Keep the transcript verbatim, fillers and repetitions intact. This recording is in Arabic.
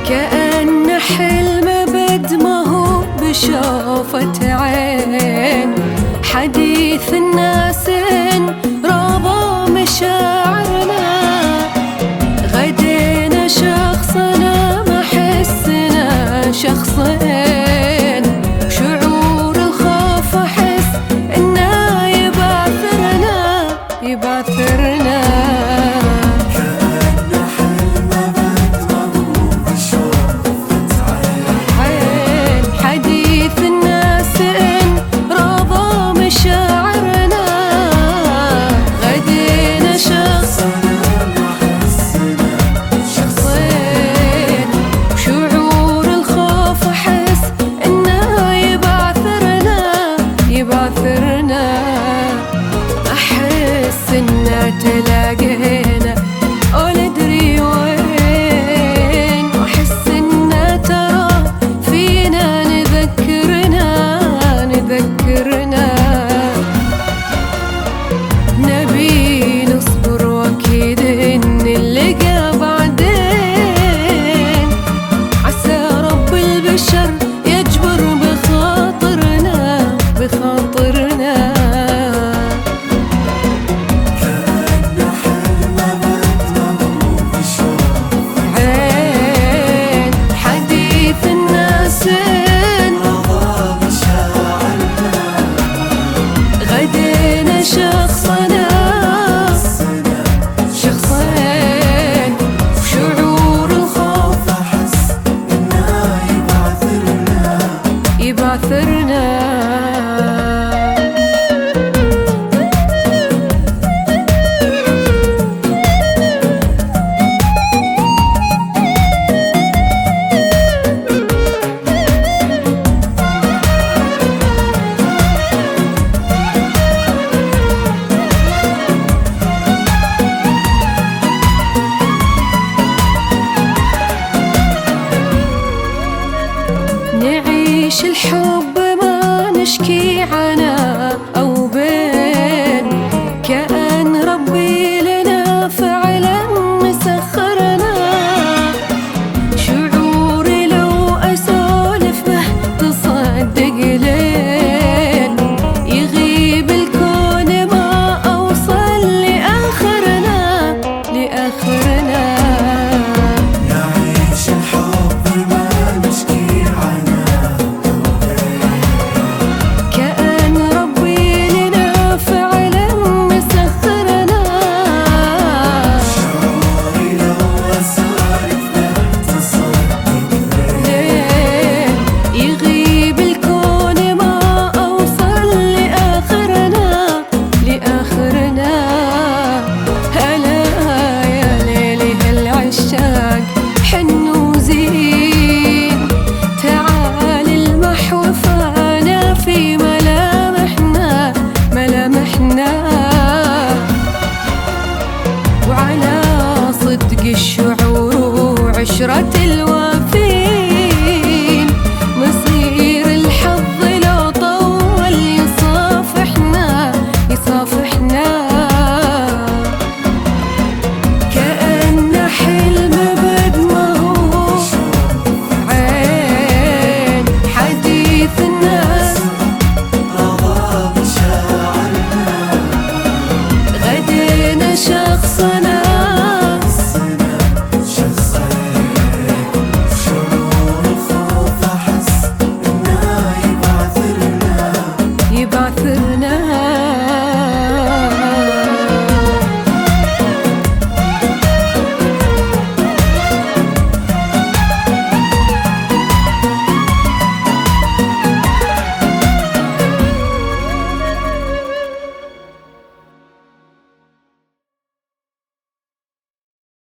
كأن حلم بد ما هو بشوفة عين، حديث الناس رضى مشاعرنا، غدينا شخصنا ما حسنا شخصين، شعور الخوف أحس إنه يبعثرنا يبعثرنا. أحس إننا تلاقينا ولا أدري وين، وأحس إننا ترى فينا نذكرنا نذكرنا. نبي نصبر وأكيد إن اللقى بعدين، عسى رب البشر يجبر بخاطرنا بخاطرنا. غدينا شخصنا شخصين، شعور الخوف أحس إنه يبعثرنا يبعثرنا. نعيش الحب ما نشكي عنا أو بين، كأن ربي لنا فعلا مسخرنا، شعوري لو أسولف به تصدق لين، يغيب الكون ما أوصل لآخرنا لآخرنا. وعلى صدق الشعور وعشرة الوافين، مصير الحظ لو طول يصافحنا يصافحنا. كأن حلم بد ما هو عين، حديث الناس رضى مشاعرنا، غدينا شخص